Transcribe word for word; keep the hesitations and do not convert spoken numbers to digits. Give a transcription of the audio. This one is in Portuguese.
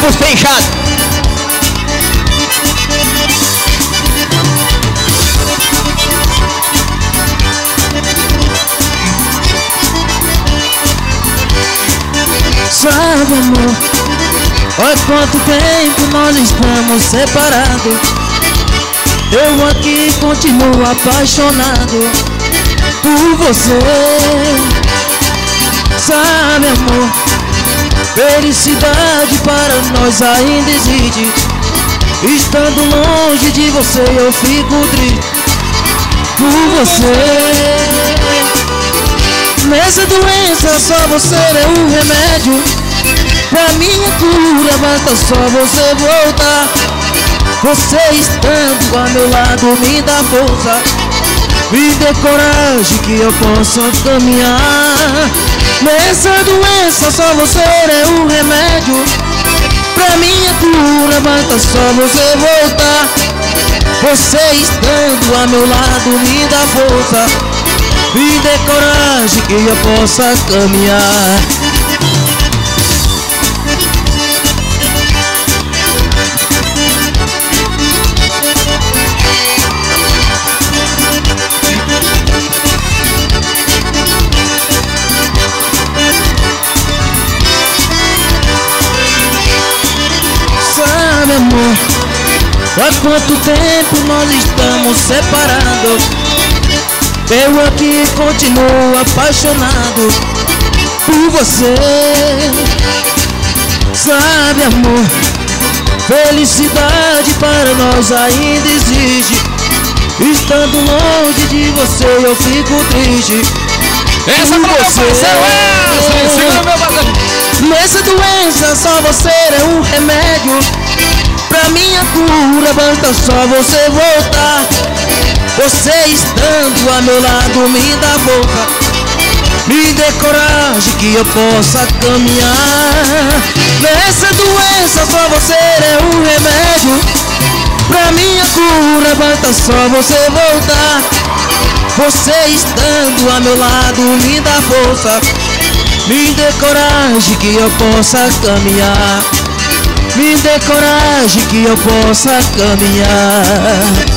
pros fechados. Sabe, amor, olha quanto tempo nós estamos separados. Eu aqui continuo apaixonado por você. Sabe, amor, felicidade para nós ainda existe. Estando longe de você eu fico triste por você. Nessa doença só você é o remédio. Pra minha cura basta só você voltar. Você estando a meu lado me dá força, me dê coragem que eu possa caminhar. Nessa doença só você é o remédio. Pra minha cura basta só você voltar. Você estando a meu lado me dá força, me dê coragem que eu possa caminhar. Sabe, amor, há quanto tempo nós estamos separados. Eu aqui continuo apaixonado por você. Sabe, amor, felicidade para nós ainda existe. Estando longe de você eu fico triste. Essa pra meu parceiro Elson, segura meu bagulho. Nessa doença só você é um remédio. Pra minha cura basta só você voltar. Você estando a meu lado me dá força, me dê coragem que eu possa caminhar. Nessa doença só você é um remédio. Pra minha cura basta só você voltar. Você estando a meu lado me dá força, me dê coragem que eu possa caminhar. Me dê coragem que eu possa caminhar.